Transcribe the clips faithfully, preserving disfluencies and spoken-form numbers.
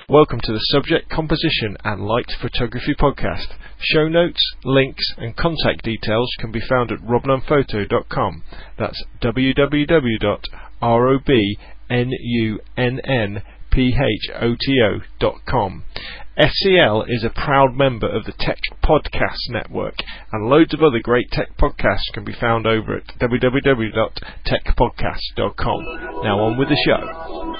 Welcome to the Subject, Composition and Light Photography Podcast. Show notes, links and contact details can be found at robnunphoto dot com. That's w w w dot robnunnphoto dot com. S C L is a proud member of the Tech Podcast Network, and loads of other great tech podcasts can be found over at w w w dot tech podcast dot com. Now on with the show.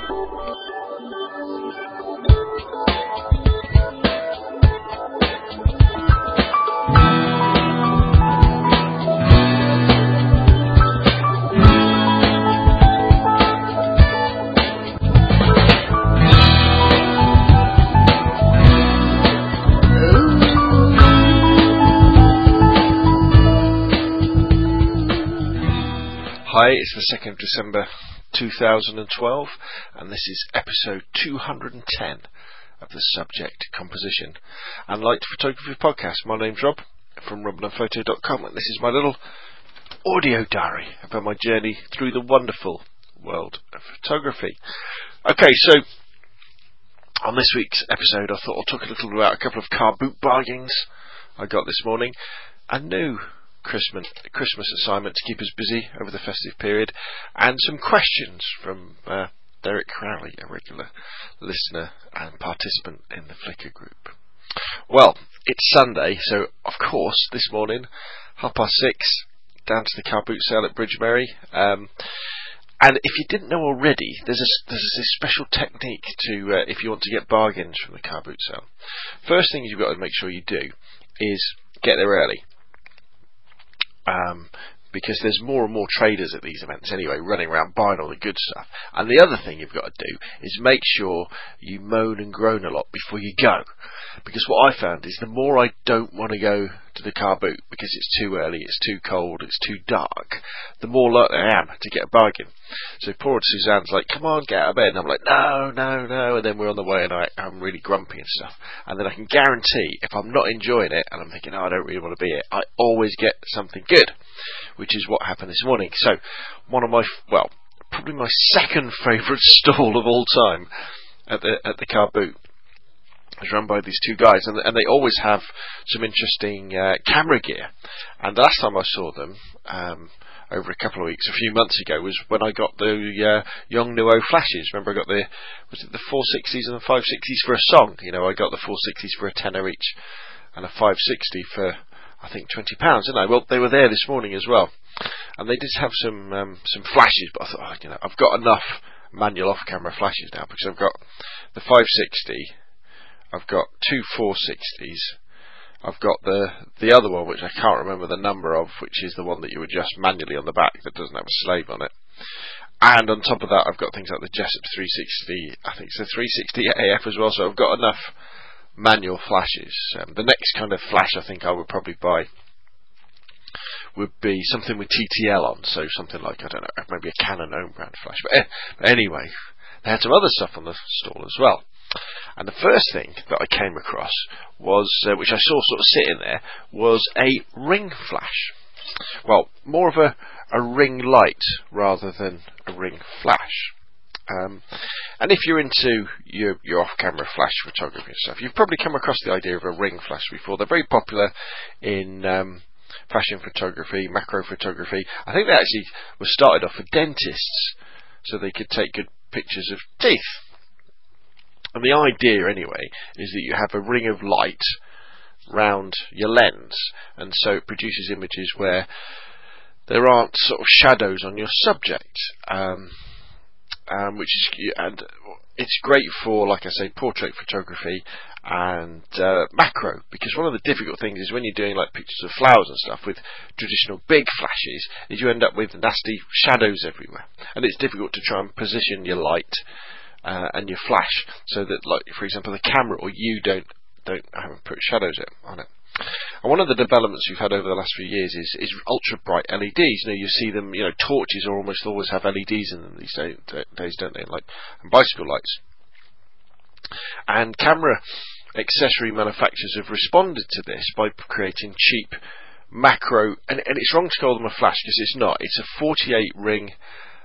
Hi, it's the second of December two thousand twelve, and this is episode two hundred ten of the Subject, Composition and Light Photography Podcast. My name's Rob from rob nun photo dot com, and this is my little audio diary about my journey through the wonderful world of photography. Okay, so on this week's episode, I thought I'll talk a little about a couple of car boot bargains I got this morning, a new Christmas Christmas assignment to keep us busy over the festive period, and some questions from uh, Derek Crowley, a regular listener and participant in the Flickr group. Well, it's Sunday, so of course this morning, half past six, down to the car boot sale at Bridge Mary. Um, and if you didn't know already, there's a there's this special technique to uh, if you want to get bargains from the car boot sale. First thing you've got to make sure you do is get there early. Um, because there's more and more traders at these events anyway, running around buying all the good stuff. And the other thing you've got to do is make sure you moan and groan a lot before you go. Because what I found is the more I don't want to go to the car boot because it's too early, it's too cold, it's too dark, the more likely I am to get a bargain. So poor old Suzanne's like, come on, get out of bed. And I'm like, no, no, no. And then we're on the way and I, I'm really grumpy and stuff. And then I can guarantee if I'm not enjoying it and I'm thinking, oh, I don't really want to be here, I always get something good, which is what happened this morning. So one of my, well, probably my second favourite stall of all time at the at the car boot is run by these two guys, and, and they always have some interesting uh, camera gear. And the last time I saw them, um, over a couple of weeks, a few months ago, was when I got the uh, Yongnuo flashes. Remember, I got the was it the four sixties and the five sixties for a song. You know, I got the four sixties for a tenner each, and a five sixty for I think twenty pounds, didn't I? Well, they were there this morning as well, and they did have some um, some flashes. But I thought, oh, you know, I've got enough manual off-camera flashes now because I've got the five sixty. I've got two four sixties. I've got the the other one, which I can't remember the number of, which is the one that you adjust manually on the back that doesn't have a slave on it. And on top of that, I've got things like the Jessup three sixty. I think it's a three sixty A F as well. So I've got enough manual flashes. Um, the next kind of flash I think I would probably buy would be something with T T L on. So something like, I don't know, maybe a Canon own brand flash. But, eh, but anyway, they had some other stuff on the stall as well. And the first thing that I came across was, uh, which I saw sort of sitting there, was a ring flash. Well, more of a, a ring light rather than a ring flash. Um, and if you're into your, your off-camera flash photography and stuff, you've probably come across the idea of a ring flash before. They're very popular in um, fashion photography, macro photography. I think they actually were started off for dentists so they could take good pictures of teeth. And the idea, anyway, is that you have a ring of light round your lens, and so it produces images where there aren't sort of shadows on your subject, um, um, which is and it's great for, like I say, portrait photography and uh, macro, because one of the difficult things is when you're doing like pictures of flowers and stuff with traditional big flashes, is you end up with nasty shadows everywhere, and it's difficult to try and position your light Uh, and your flash so that, like, for example, the camera or you don't don't haven't put shadows on it. And one of the developments we've had over the last few years is, is ultra bright L E Ds. You know, you see them. You know, torches almost always have L E Ds in them these days, don't they? Like and bicycle lights. And camera accessory manufacturers have responded to this by creating cheap macro, and, and it's wrong to call them a flash because it's not. It's a forty-eight ring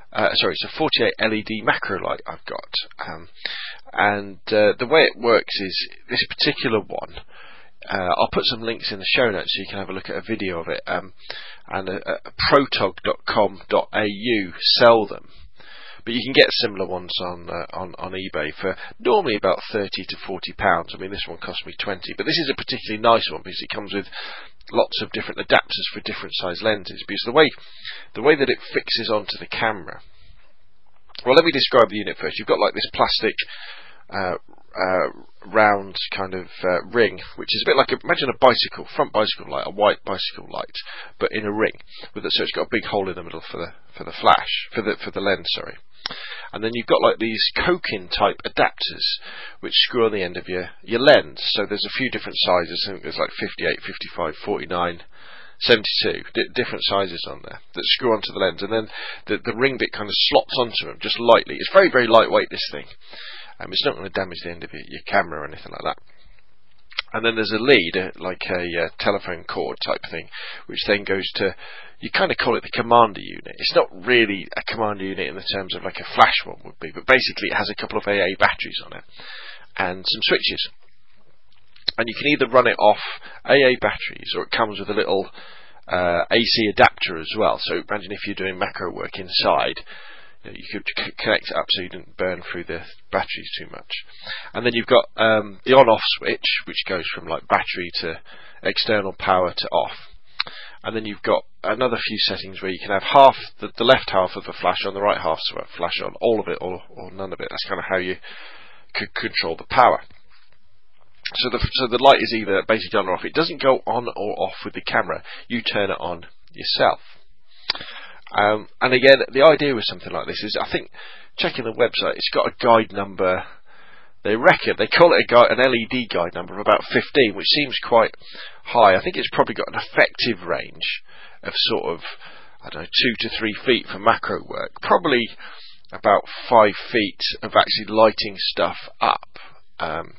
Uh, sorry, it's a forty-eight L E D macro light I've got, um, and uh, the way it works is this particular one. Uh, I'll put some links in the show notes so you can have a look at a video of it. Um, and uh, uh, protog dot com dot a u sell them, but you can get similar ones on uh, on on eBay for normally about thirty to forty pounds. I mean, this one cost me twenty, but this is a particularly nice one because it comes with lots of different adapters for different size lenses. Because the way the way that it fixes onto the camera. Well, let me describe the unit first. You've got like this plastic. Uh, uh, round kind of uh, ring, which is a bit like a, imagine a bicycle, front bicycle light, a white bicycle light, but in a ring. With it, so it's got a big hole in the middle for the for the flash, for the for the lens, sorry. And then you've got like these Kokin type adapters, which screw on the end of your your lens. So there's a few different sizes. I think there's like fifty-eight, fifty-five, forty-nine. seventy-two di- different sizes on there that screw onto the lens, and then the the ring bit kind of slots onto them just lightly. It's very very lightweight, this thing. Um, it's not going to damage the end of your, your camera or anything like that. And then there's a lead, uh, like a uh, telephone cord type thing, which then goes to, you kind of call it the commander unit. It's not really a commander unit in the terms of like a flash one would be, but basically it has a couple of A A batteries on it and some switches. And you can either run it off A A batteries, or it comes with a little uh, A C adapter as well. So imagine if you're doing macro work inside, you know, you could c- connect it up so you didn't burn through the batteries too much. And then you've got um, the on-off switch, which goes from like battery to external power to off. And then you've got another few settings where you can have half the, the left half of the flash on, the right half so flash on, all of it or, or none of it. That's kind of how you could control the power. So the so the light is either basically on or off. It doesn't go on or off with the camera. You turn it on yourself. Um, and again, the idea with something like this is, I think, checking the website, it's got a guide number. They reckon, they call it a guide, an L E D guide number of about fifteen, which seems quite high. I think it's probably got an effective range of sort of, I don't know, two to three feet for macro work. Probably about five feet of actually lighting stuff up. Um,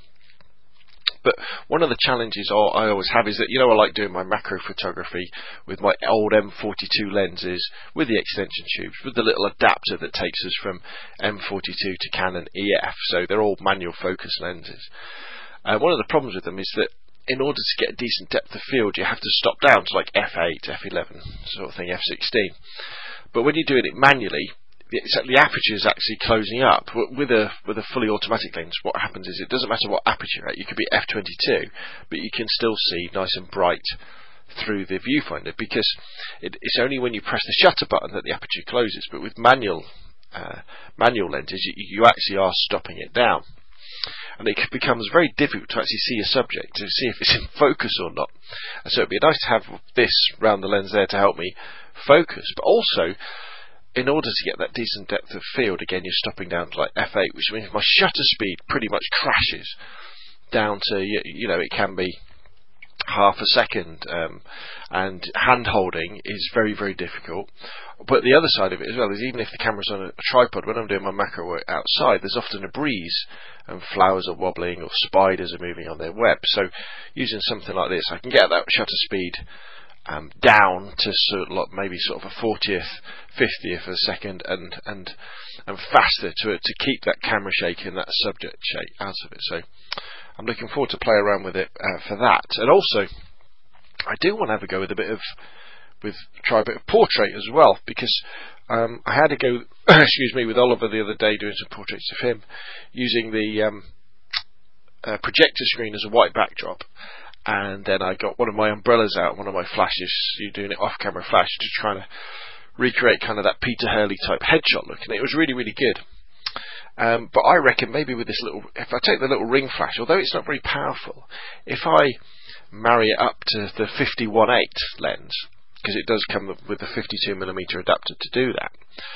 But one of the challenges I always have is that, you know, I like doing my macro photography with my old M forty-two lenses, with the extension tubes, with the little adapter that takes us from M forty-two to Canon E F. So they're all manual focus lenses. Uh, one of the problems with them is that in order to get a decent depth of field, you have to stop down to like F eight, F eleven, sort of thing, F sixteen. But when you're doing it manually, the aperture is actually closing up. With a with a fully automatic lens, what happens is it doesn't matter what aperture you're at. You could be F twenty-two, but you can still see nice and bright through the viewfinder, because it, it's only when you press the shutter button that the aperture closes. But with manual uh, manual lenses, you, you actually are stopping it down, and it becomes very difficult to actually see a subject, to see if it's in focus or not. And so it'd be nice to have this round the lens there to help me focus, but also, in order to get that decent depth of field, again, you're stopping down to like F eight, which means my shutter speed pretty much crashes down to, you know, it can be half a second, um, and hand holding is very, very difficult. But the other side of it as well is, even if the camera's on a tripod, when I'm doing my macro work outside, there's often a breeze and flowers are wobbling or spiders are moving on their web. So using something like this, I can get that shutter speed Um, down to sort of like maybe sort of a fortieth, fiftieth of a second, and and and faster to to keep that camera shake and that subject shake out of it. So I'm looking forward to play around with it uh, for that. And also, I do want to have a go with a bit of with try a bit of portrait as well, because um, I had to go excuse me with Oliver the other day doing some portraits of him using the um, uh, projector screen as a white backdrop. And then I got one of my umbrellas out, one of my flashes, you're doing it off-camera flash, to try to recreate kind of that Peter Hurley type headshot look, and it was really, really good. Um, but I reckon maybe with this little, if I take the little ring flash, although it's not very powerful, if I marry it up to the fifty-one eight lens, because it does come with the fifty-two millimeter adapter to do that,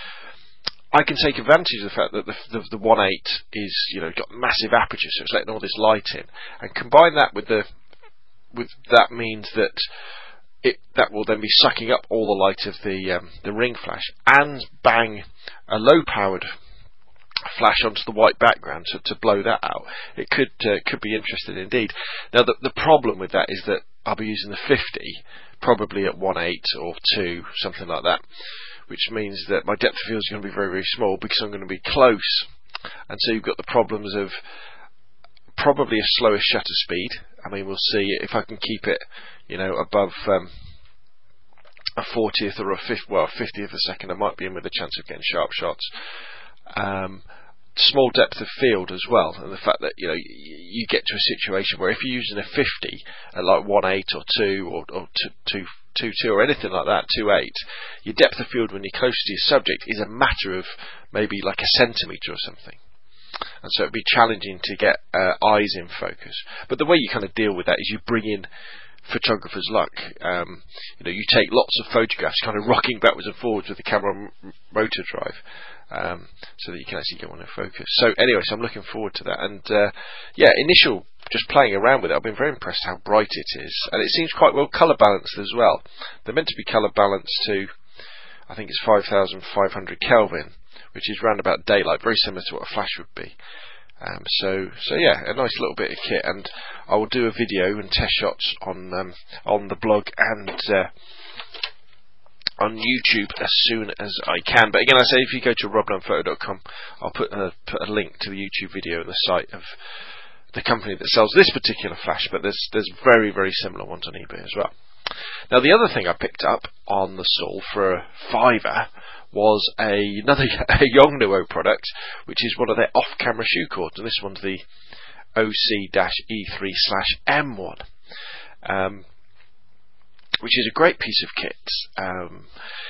I can take advantage of the fact that the, the, the one eight is, you know, got massive aperture, so it's letting all this light in, and combine that with the With that means that it that will then be sucking up all the light of the um, the ring flash, and bang a low-powered flash onto the white background to, to blow that out. It could uh, could be interesting indeed. Now the the problem with that is that I'll be using the fifty, probably at one eight or two, something like that, which means that my depth of field is going to be very, very small because I'm going to be close. And so you've got the problems of probably a slower shutter speed. I mean, we'll see if I can keep it, you know, above um, a fortieth or a fifth, well, fiftieth of a second. I might be in with a chance of getting sharp shots. Um, small depth of field as well, and the fact that, you know, you get to a situation where if you're using a fifty at like one eight or two or, or two, two, two, two or anything like that, two eight, your depth of field when you're close to your subject is a matter of maybe like a centimetre or something. And so it'd be challenging to get uh, eyes in focus. But the way you kind of deal with that is you bring in photographer's luck. Um, you know, you take lots of photographs, kind of rocking backwards and forwards with the camera m- motor drive, um, so that you can actually get one in focus. So anyway, so I'm looking forward to that. And uh, yeah, initial just playing around with it, I've been very impressed how bright it is, and it seems quite well colour balanced as well. They're meant to be colour balanced to, I think it's five thousand five hundred Kelvin, which is round about daylight, very similar to what a flash would be. Um, so, so yeah, a nice little bit of kit, and I will do a video and test shots on um, on the blog and uh, on YouTube as soon as I can. But again, I say if you go to rob lunn photo dot com, I'll put a, put a link to the YouTube video and the site of the company that sells this particular flash. But there's there's very very similar ones on eBay as well. Now, the other thing I picked up on the stall for a fiver was a, another a Yongnuo product, which is one of their off-camera shoe cords, and this one's the O C E three M one, um, which is a great piece of kit. Um,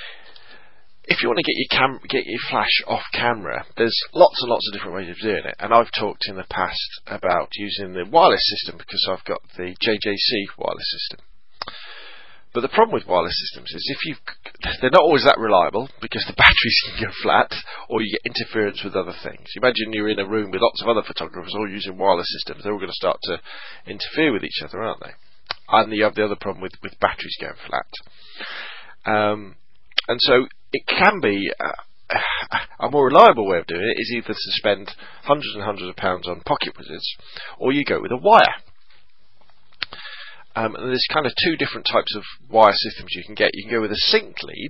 if you want to get your cam- get your flash off camera, there's lots and lots of different ways of doing it, and I've talked in the past about using the wireless system because I've got the J J C wireless system. But the problem with wireless systems is if you they're not always that reliable because the batteries can go flat or you get interference with other things. Imagine you're in a room with lots of other photographers all using wireless systems. They're all going to start to interfere with each other, aren't they? And you have the other problem with, with batteries going flat. Um, and so it can be uh, a more reliable way of doing it is either to spend hundreds and hundreds of pounds on pocket wizards, or you go with a wire. Um, and there's kind of two different types of wire systems you can get. You can go with a sync lead,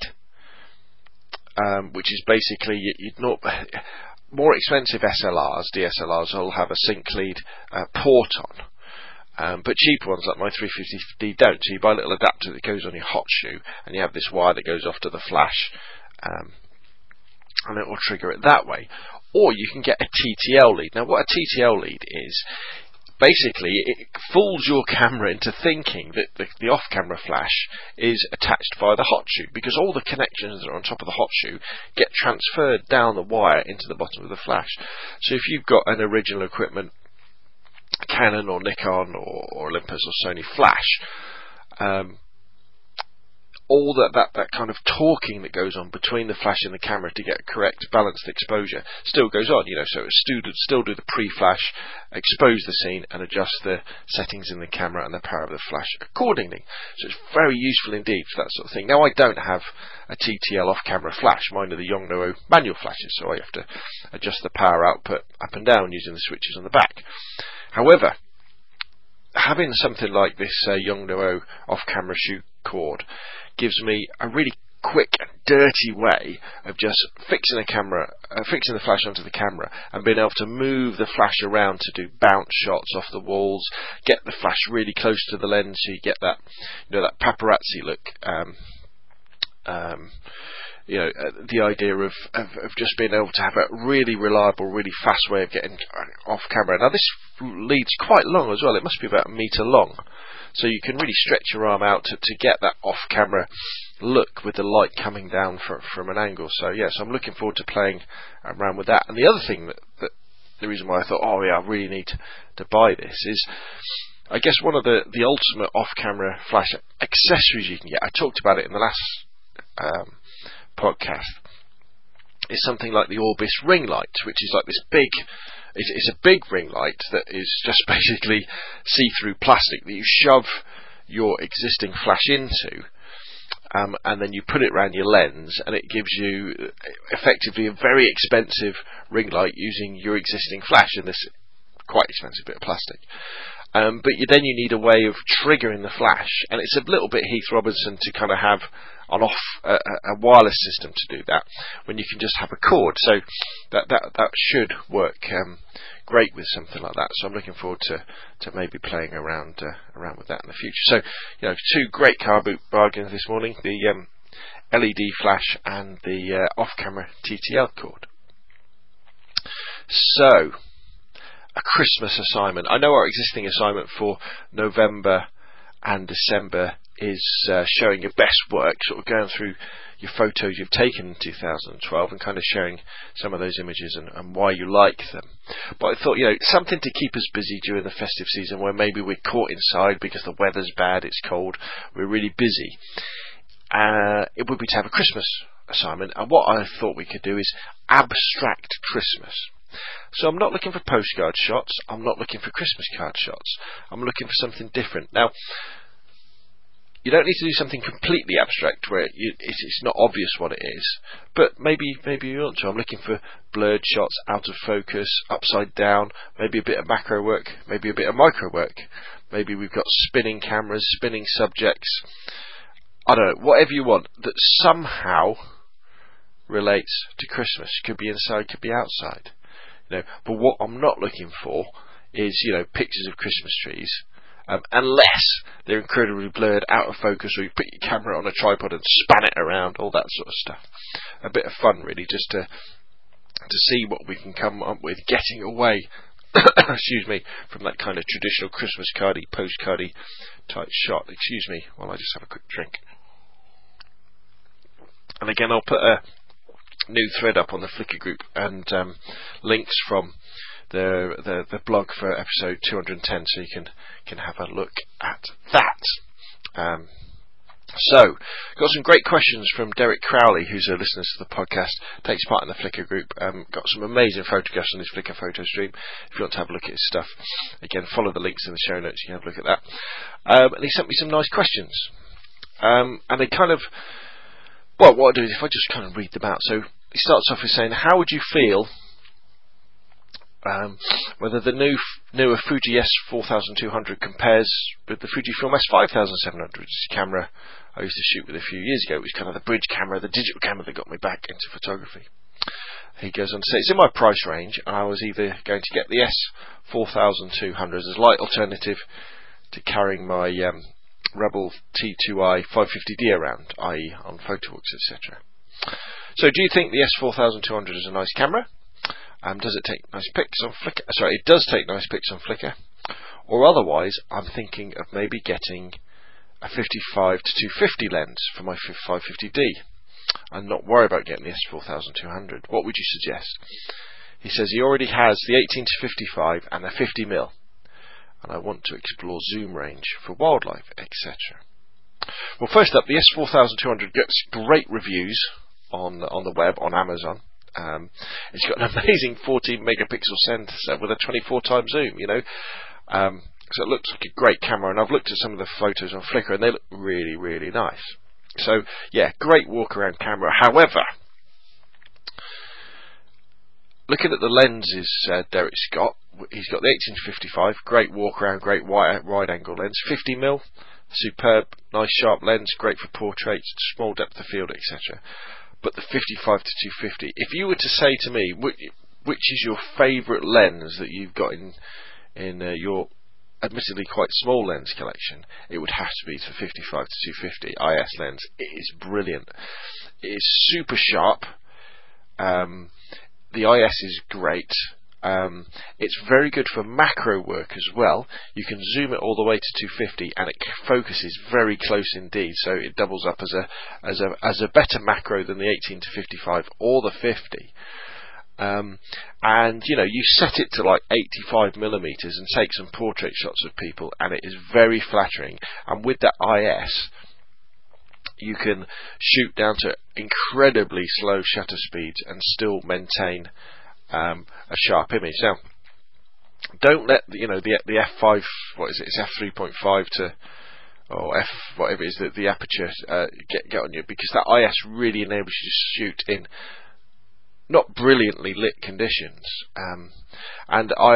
um, which is basically you'd not more expensive S L Rs, D S L Rs will have a sync lead uh, port on, um, but cheaper ones like my three fifty D don't. So you buy a little adapter that goes on your hot shoe, and you have this wire that goes off to the flash, um, and it will trigger it that way. Or you can get a T T L lead. Now, what a T T L lead is, basically, it fools your camera into thinking that the, the off-camera flash is attached via the hot shoe, because all the connections that are on top of the hot shoe get transferred down the wire into the bottom of the flash. So if you've got an original equipment, Canon or Nikon or, or Olympus or Sony flash, um, all that, that, that kind of talking that goes on between the flash and the camera to get correct balanced exposure still goes on, you know, so it still do, still do the pre-flash, expose the scene and adjust the settings in the camera and the power of the flash accordingly. So it's very useful indeed for that sort of thing. Now, I don't have a T T L off-camera flash. Mine are the Yongnuo manual flashes, so I have to adjust the power output up and down using the switches on the back. However, having something like this uh, Yongnuo off-camera shoe cord gives me a really quick, dirty way of just fixing a camera, uh, fixing the flash onto the camera, and being able to move the flash around to do bounce shots off the walls, get the flash really close to the lens, so you get that, you know, that paparazzi look. Um, um, you know, uh, the idea of, of of just being able to have a really reliable, really fast way of getting off camera. Now, this lead's quite long as well. It must be about a metre long. So you can really stretch your arm out to, to get that off-camera look with the light coming down from, from an angle. So yes, I'm looking forward to playing around with that. And the other thing that, that the reason why I thought, oh yeah, I really need to, to buy this is, I guess one of the, the ultimate off-camera flash accessories you can get, I talked about it in the last um, podcast, is something like the Orbis ring light, which is like this big, it's, it's a big ring light that is just basically see-through plastic that you shove your existing flash into, um, and then you put it around your lens, and it gives you effectively a very expensive ring light using your existing flash in this quite expensive bit of plastic. Um, but you, then you need a way of triggering the flash, and it's a little bit Heath Robinson to kind of have an off a, a wireless system to do that when you can just have a cord. So that that that should work um, great with something like that. So I'm looking forward to, to maybe playing around uh, around with that in the future. So you know, two great car boot bargains this morning: the um, L E D flash and the uh, off-camera T T L cord. So, a Christmas assignment. I know our existing assignment for November and December is uh, showing your best work, sort of going through your photos you've taken in two thousand twelve and kind of sharing some of those images and, and why you like them. But I thought, you know, something to keep us busy during the festive season where maybe we're caught inside because the weather's bad, it's cold, we're really busy. Uh, it would be to have a Christmas assignment, and what I thought we could do is abstract Christmas. So I'm not looking for postcard shots, I'm not looking for Christmas card shots, I'm looking for something different. Now, you don't need to do something completely abstract where you, it's, it's not obvious what it is, but maybe maybe you want to. I'm looking for blurred shots, out of focus, upside down, maybe a bit of macro work, maybe a bit of micro work, maybe we've got spinning cameras, spinning subjects, I don't know, whatever you want that somehow relates to Christmas. Could be inside, could be outside. You know, but what I'm not looking for is, you know, pictures of Christmas trees, um, unless they're incredibly blurred, out of focus, or you put your camera on a tripod and span it around, all that sort of stuff. A bit of fun, really, just to to see what we can come up with, getting away, excuse me, from that kind of traditional Christmas cardy, postcardy type shot. Excuse me, while I just have a quick drink. And again, I'll put a new thread up on the Flickr group and um, links from the, the the blog for episode two hundred ten, so you can can have a look at that. Um, so, got some great questions from Derek Crowley, who's a listener to the podcast, takes part in the Flickr group. Um, got some amazing photographs on his Flickr photo stream. If you want to have a look at his stuff, again, follow the links in the show notes. You can have a look at that. Um, and he sent me some nice questions, um, and they kind of. Well, what I'll do is if I just kind of read them out. So he starts off with saying, how would you feel um, whether the new newer Fuji S four thousand two hundred compares with the Fujifilm S five thousand seven hundred, which is a camera I used to shoot with a few years ago, which is kind of the bridge camera, the digital camera that got me back into photography. He goes on to say, it's in my price range, and I was either going to get the S four thousand two hundred as a light alternative to carrying my um, Rebel T two I five fifty D around, that is on photo walks, et cetera. So do you think the S four thousand two hundred is a nice camera? Um, does it take nice pics on Flickr? Sorry, it does take nice pics on Flickr. Or otherwise, I'm thinking of maybe getting a fifty-five to two fifty lens for my five fifty D and not worry about getting the S four thousand two hundred. What would you suggest? He says he already has the eighteen to fifty-five and a fifty millimeter. And I want to explore zoom range for wildlife, et cetera. Well, first up, the S four thousand two hundred gets great reviews on on the web, on Amazon. Um, it's got an amazing fourteen megapixel sensor with a twenty-four times zoom, you know. Um, so it looks like a great camera, and I've looked at some of the photos on Flickr, and they look really, really nice. So, yeah, great walk-around camera. However, looking at the lenses uh, Derek's got, he's got the eighteen to fifty-five, great walk-around, great wide, wide-angle lens, fifty millimeter, superb, nice sharp lens, great for portraits, small depth of field, et cetera. But the fifty-five to two fifty, if you were to say to me, which, which is your favourite lens that you've got in in uh, your admittedly quite small lens collection, it would have to be the fifty-five to two fifty I S lens. It is brilliant. It is super sharp. Um, the I S is great. Um, it's very good for macro work as well. You can zoom it all the way to two fifty, and it focuses very close indeed. So it doubles up as a as a as a better macro than the eighteen to fifty-five or the fifty. Um, and you know, you set it to like eighty-five millimeters and take some portrait shots of people, and it is very flattering. And with that I S, you can shoot down to incredibly slow shutter speeds and still maintain um, a sharp image. Now, don't let the, you know the the F five, what is it? It's F three point five to or F whatever it is, the, the aperture uh, get get on you, because that I S really enables you to shoot in not brilliantly lit conditions. Um, and I have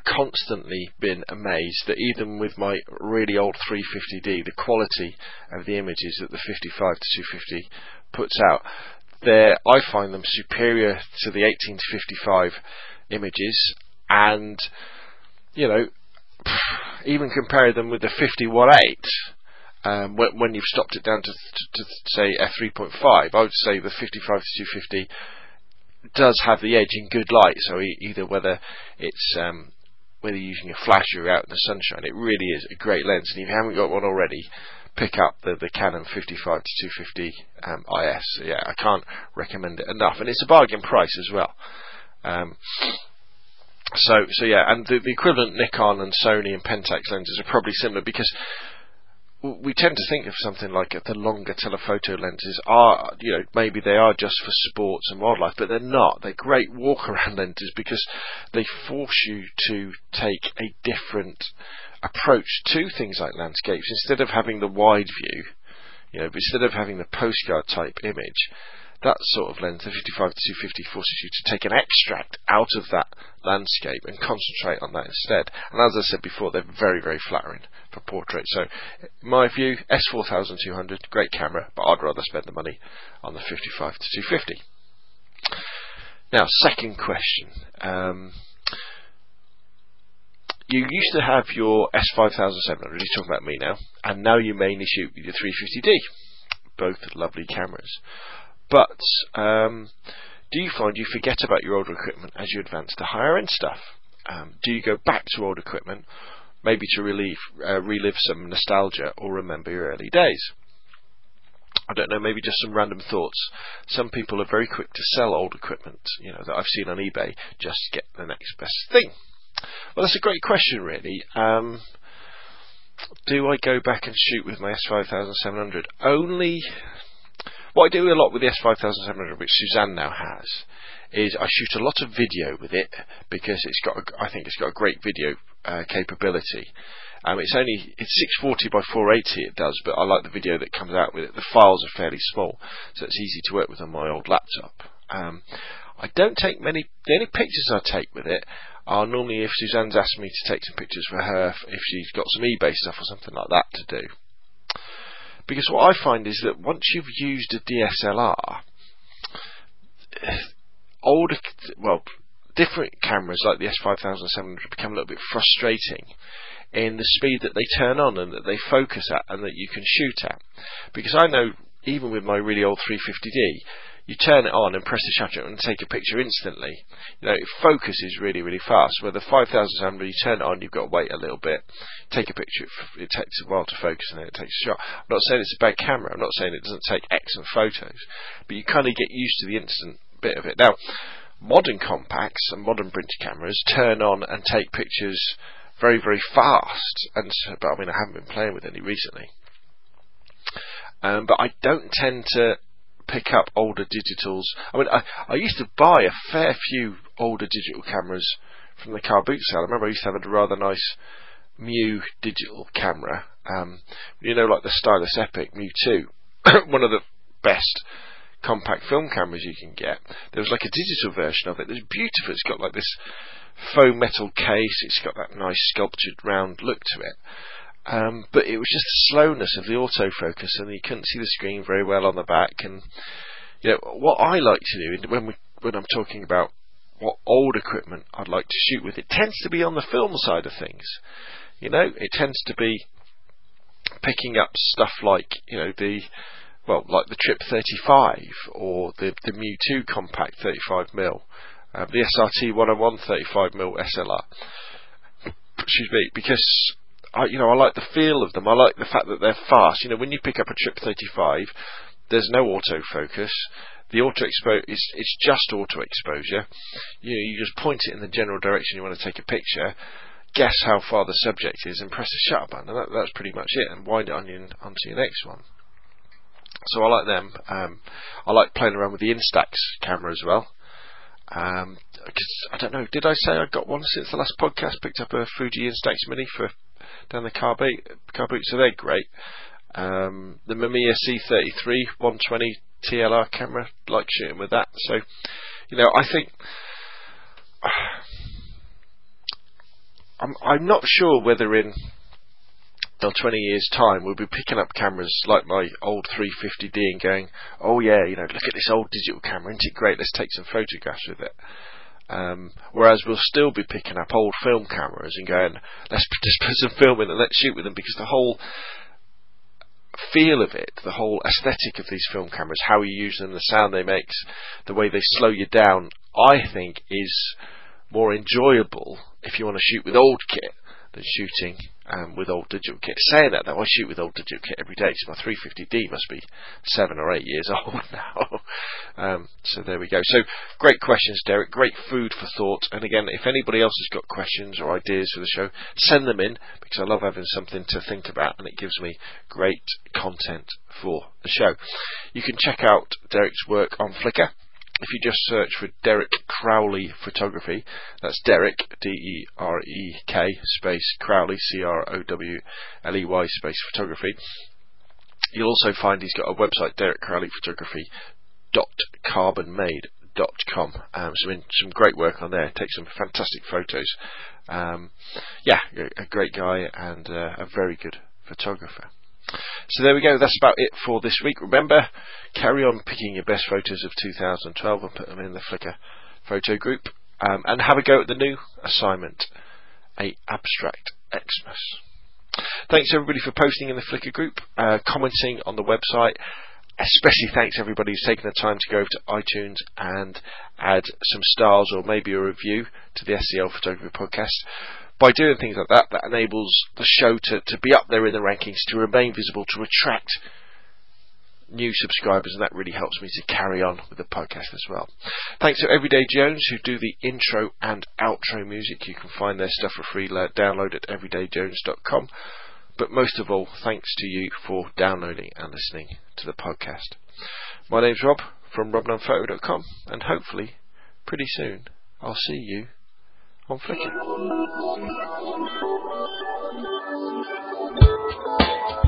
constantly been amazed that even with my really old three fifty D, the quality of the images that the fifty-five to two fifty puts out, there I find them superior to the eighteen to fifty-five images, and you know, even compare them with the fifty one eight. Um, when, when you've stopped it down to, to, to say f three point five, I would say the fifty-five to two fifty does have the edge in good light. So e- either whether it's um, whether you're using a flash or you're out in the sunshine, it really is a great lens. And if you haven't got one already, pick up the, the Canon fifty-five to two fifty um, I S. So yeah, I can't recommend it enough, and it's a bargain price as well. Um, so so yeah, and the, the equivalent Nikon and Sony and Pentax lenses are probably similar, because we tend to think of something like the longer telephoto lenses are, you know, maybe they are just for sports and wildlife, but they're not. They're great walk-around lenses because they force you to take a different approach to things like landscapes. Instead of having the wide view, you know, instead of having the postcard type image, that sort of lens, the fifty-five to two fifty, forces you to take an extract out of that landscape and concentrate on that instead. And as I said before, they're very, very flattering for portrait. So, in my view, S four two hundred, great camera, but I'd rather spend the money on the fifty-five to two fifty. Now, second question. Um, you used to have your S five seven hundred, he's talking about me now, and now you mainly shoot with your three fifty D. Both lovely cameras. But um, do you find you forget about your older equipment as you advance to higher end stuff? Um, do you go back to old equipment, maybe to relieve, uh, relive some nostalgia or remember your early days? I don't know, maybe just some random thoughts. Some people are very quick to sell old equipment, you know, that I've seen on eBay, just to get the next best thing. Well, that's a great question, really. Um, do I go back and shoot with my S five seven hundred? Only... What I do a lot with the S five seven hundred, which Suzanne now has, is I shoot a lot of video with it, because it's got, a, I think it's got a great video uh, capability. Um, it's only it's six forty by four eighty it does, but I like the video that comes out with it. The files are fairly small, so it's easy to work with on my old laptop. Um, I don't take many. The only pictures I take with it are normally if Suzanne's asked me to take some pictures for her, if she's got some eBay stuff or something like that to do. Because what I find is that once you've used a D S L R, older, well, different cameras like the S five seven hundred become a little bit frustrating in the speed that they turn on and that they focus at and that you can shoot at. Because I know, even with my really old three fifty D, you turn it on and press the shutter and take a picture instantly. You know, it focuses really, really fast. Where the five thousand seven hundred, you turn it on, you've got to wait a little bit, take a picture, it takes a while to focus and then it takes a shot. I'm not saying it's a bad camera, I'm not saying it doesn't take excellent photos, but you kind of get used to the instant bit of it. Now, modern compacts and modern printed cameras turn on and take pictures very, very fast, and but I mean, I haven't been playing with any recently. Um, but I don't tend to pick up older digitals. I mean, I, I used to buy a fair few older digital cameras from the car boot sale. I remember I used to have a rather nice Mew digital camera. Um, you know, like the Stylus Epic Mew two, one of the best compact film cameras you can get. There was like a digital version of it. It's beautiful. It's got like this faux metal case. It's got that nice sculptured round look to it. Um, but it was just the slowness of the autofocus, and you couldn't see the screen very well on the back. And you know what I like to do when we when I'm talking about what old equipment I'd like to shoot with, it tends to be on the film side of things. You know, it tends to be picking up stuff like you know the well, like the Trip thirty-five or the the Mew two compact thirty-five millimeter, uh, the S R T one oh one thirty-five millimeter S L R. Excuse me, because I, you know, I like the feel of them. I like the fact that they're fast. You know, when you pick up a Trip thirty-five, there's no autofocus. The auto expo is it's just auto exposure. You know, you just point it in the general direction you want to take a picture, guess how far the subject is, and press the shutter button, and that, that's pretty much it. And wind it on your, onto your next one. So I like them. Um, I like playing around with the Instax camera as well. Um, cause I don't know, did I say I got one since the last podcast? Picked up a Fuji Instax Mini for down the car boot, car boot, so they're great. Um, the Mamiya C thirty-three one twenty T L R camera, like shooting with that. So, you know, I think I'm, I'm not sure whether in till twenty years time we'll be picking up cameras like my old three fifty D and going, oh yeah, you know, look at this old digital camera, isn't it great, let's take some photographs with it. Um, whereas we'll still be picking up old film cameras and going, let's just put some film in and let's shoot with them, because the whole feel of it, the whole aesthetic of these film cameras, how you use them, the sound they make, the way they slow you down, I think is more enjoyable if you want to shoot with old kit than shooting um, with old digital kit. Saying that though, I shoot with old digital kit every day, so my three fifty D must be seven or eight years old now. um, so there we go. So great questions, Derek. Great food for thought. And again, if anybody else has got questions or ideas for the show, send them in, because I love having something to think about, and it gives me great content for the show. You can check out Derek's work on Flickr. If you just search for Derek Crowley Photography, that's Derek, D E R E K, space Crowley, C R O W L E Y, space photography. You'll also find he's got a website, derek crowley photography dot carbon made dot com. Um, some, some great work on there. Takes some fantastic photos. Um, yeah, a great guy and uh, a very good photographer. So there we go, that's about it for this week. Remember, carry on picking your best photos of two thousand twelve and put them in the Flickr photo group, um, and have a go at the new assignment, a abstract Xmas. Thanks everybody for posting in the Flickr group, uh, commenting on the website. Especially thanks everybody who's taken the time to go over to iTunes and add some stars or maybe a review to the S C L Photography Podcast. By doing things like that, that enables the show to, to be up there in the rankings, to remain visible, to attract new subscribers, and that really helps me to carry on with the podcast as well. Thanks to Everyday Jones, who do the intro and outro music. You can find their stuff for free download at everyday jones dot com. But most of all, thanks to you for downloading and listening to the podcast. My name's Rob from rob nunn photo dot com, and hopefully, pretty soon, I'll see you on Flickr.